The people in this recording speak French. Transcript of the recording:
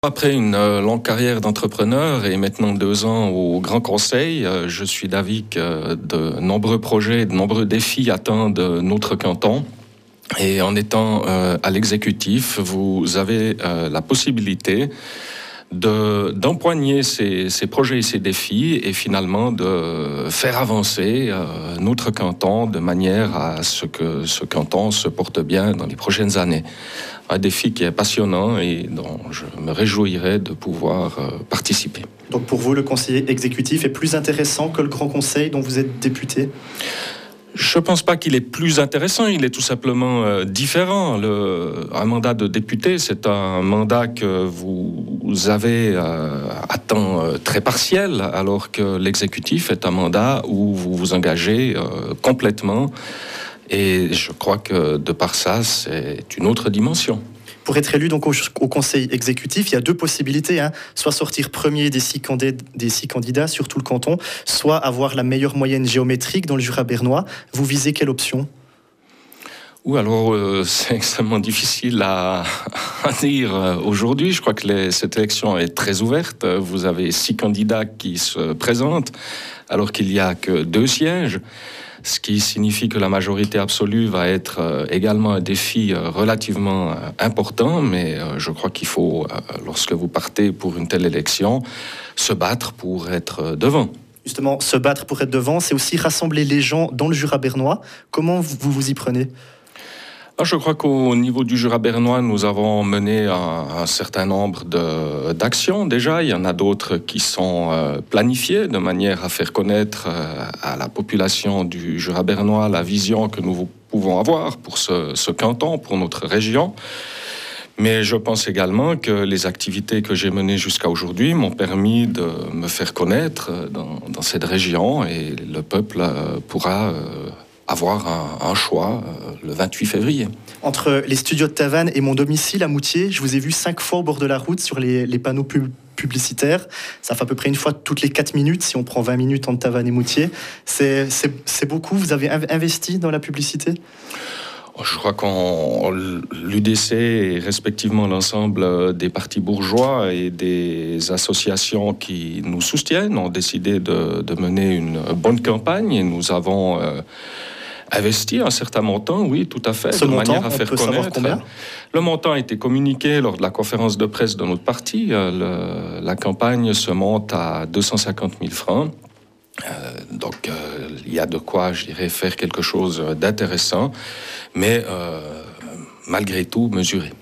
Après une longue carrière d'entrepreneur et maintenant 2 ans au Grand Conseil, je suis d'avis que de nombreux projets, de nombreux défis attendent notre canton. Et en étant à l'exécutif, vous avez la possibilité d'empoigner ces projets et ces défis et finalement de faire avancer notre canton de manière à ce que ce canton se porte bien dans les prochaines années. Un défi qui est passionnant et dont je me réjouirais de pouvoir participer. Donc pour vous, le conseiller exécutif est plus intéressant que le Grand Conseil dont vous êtes député ? Je ne pense pas qu'il est plus intéressant, il est tout simplement différent. Un mandat de député, c'est un mandat que vous avez à temps très partiel, alors que l'exécutif est un mandat où vous vous engagez complètement. Et je crois que de par ça, c'est une autre dimension. Pour être élu donc au conseil exécutif, il y a 2 possibilités. Soit sortir premier des 6 candidats sur tout le canton, soit avoir la meilleure moyenne géométrique dans le Jura bernois. Vous visez quelle option ? Alors, c'est extrêmement difficile à dire aujourd'hui. Je crois que cette élection est très ouverte. Vous avez 6 candidats qui se présentent, alors qu'il n'y a que 2 sièges. Ce qui signifie que la majorité absolue va être également un défi relativement important, mais je crois qu'il faut, lorsque vous partez pour une telle élection, se battre pour être devant. Justement, se battre pour être devant, c'est aussi rassembler les gens dans le Jura bernois. Comment vous vous y prenez ? Je crois qu'au niveau du Jura bernois, nous avons mené un certain nombre d'actions déjà. Il y en a d'autres qui sont planifiées de manière à faire connaître à la population du Jura bernois la vision que nous pouvons avoir pour ce canton, pour notre région. Mais je pense également que les activités que j'ai menées jusqu'à aujourd'hui m'ont permis de me faire connaître dans cette région et le peuple pourra avoir un choix le 28 février. Entre les studios de Tavannes et mon domicile à Moutier, je vous ai vu 5 fois au bord de la route sur les panneaux publicitaires. Ça fait à peu près une fois toutes les 4 minutes, si on prend 20 minutes entre Tavannes et Moutier. C'est beaucoup. Vous avez investi dans la publicité ? Je crois l'UDC et respectivement l'ensemble des partis bourgeois et des associations qui nous soutiennent ont décidé de mener une bonne campagne et nous avons investi un certain montant, oui, tout à fait, de manière à faire connaître. Le montant a été communiqué lors de la conférence de presse de notre parti. La campagne se monte à 250 000 francs. Donc, il y a de quoi, je dirais, faire quelque chose d'intéressant, mais malgré tout mesuré.